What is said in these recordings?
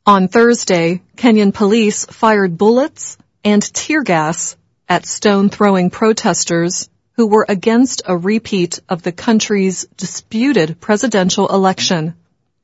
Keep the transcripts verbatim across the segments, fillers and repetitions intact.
On Thursday, Kenyan police fired bullets and tear gas at stone-throwing protesters who were against a repeat of the country's disputed presidential election.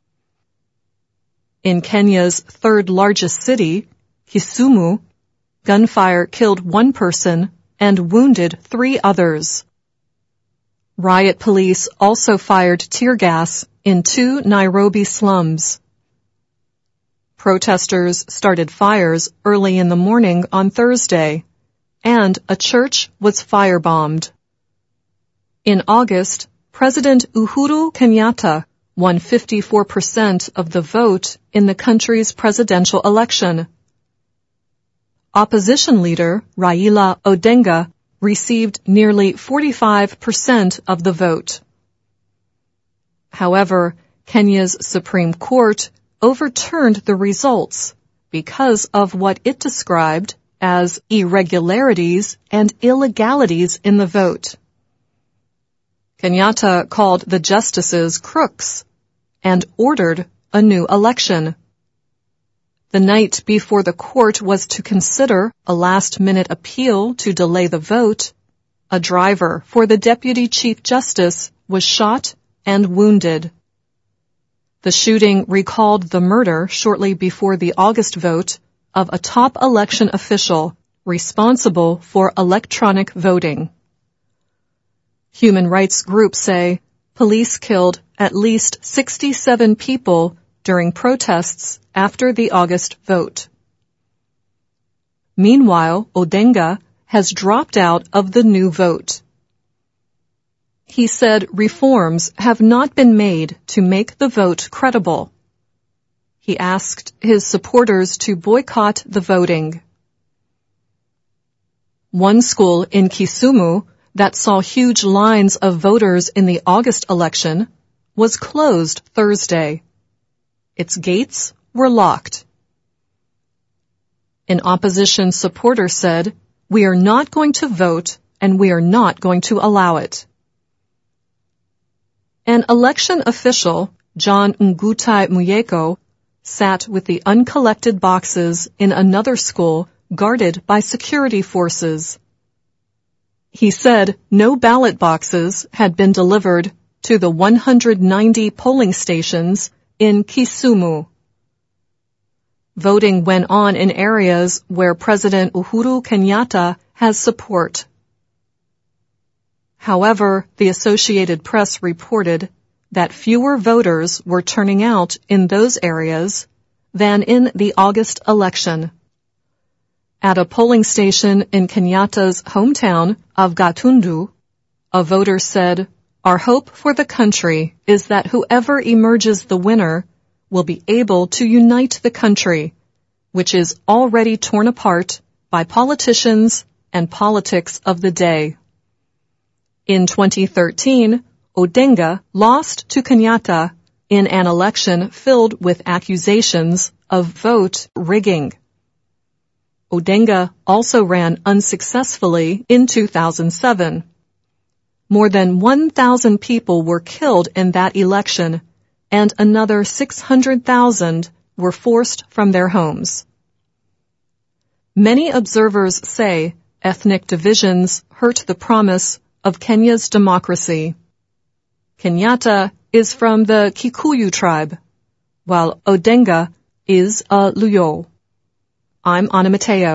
In Kenya's third-largest city, Kisumu, gunfire killed one person and wounded three others. Riot police also fired tear gas in two Nairobi slums. Protesters started fires early in the morning on Thursday, and a church was firebombed. In August, President Uhuru Kenyatta won fifty-four percent of the vote in the country's presidential election. Opposition leader Raila Odinga received nearly forty-five percent of the vote. However, Kenya's Supreme Court overturned the results because of what it described as irregularities and illegalities in the vote. Kenyatta called the justices crooks and ordered a new election. The night before the court was to consider a last-minute appeal to delay the vote, a driver for the deputy chief justice was shot and wounded. The shooting recalled the murder shortly before the August vote of a top election official responsible for electronic voting. Human rights groups say police killed at least sixty-seven people during protests after the August vote. Meanwhile, Odinga has dropped out of the new vote. He said reforms have not been made to make the vote credible. He asked his supporters to boycott the voting. One school in Kisumu that saw huge lines of voters in the August election was closed Thursday. Its gates were locked. An opposition supporter said, "We are not going to vote and we are not going to allow it." An election official, John Ngutai Muyeko, sat with the uncollected boxes in another school guarded by security forces. He said no ballot boxes had been delivered to the one hundred ninety polling stations in Kisumu. Voting went on in areas where President Uhuru Kenyatta has support. However, the Associated Press reported that fewer voters were turning out in those areas than in the August election. At a polling station in Kenyatta's hometown of Gatundu, a voter said, "Our hope for the country is that whoever emerges the winner will be able to unite the country, which is already torn apart by politicians and politics of the day." In twenty thirteen, Odinga lost to Kenyatta in an election filled with accusations of vote rigging. Odinga also ran unsuccessfully in two thousand seven. More than one thousand people were killed in that election, and another six hundred thousand were forced from their homes. Many observers say ethnic divisions hurt the promise of Kenya's democracy. Kenyatta is from the Kikuyu tribe, while Odinga is a Luo. I'm Ana Mateo.